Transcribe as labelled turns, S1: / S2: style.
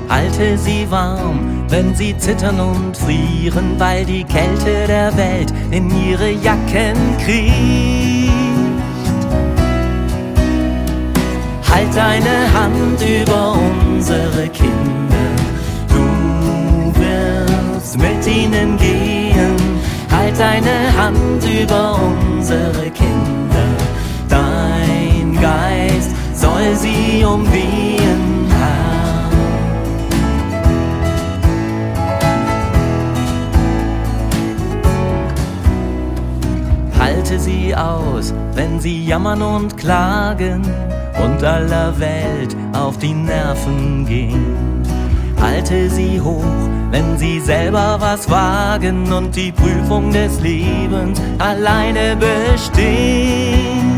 S1: Halte sie warm, wenn sie zittern und frieren, weil die Kälte der Welt in ihre Jacken kriecht. Halt deine Hand über unsere Kinder, du wirst mit ihnen gehen. Halt deine Hand über unsere Kinder, dein Geist soll sie umwehen, Herr. Halte sie aus, wenn sie jammern und klagen und aller Welt auf die Nerven gehen. Halte sie hoch, wenn sie selber was wagen und die Prüfung des Lebens alleine bestehen.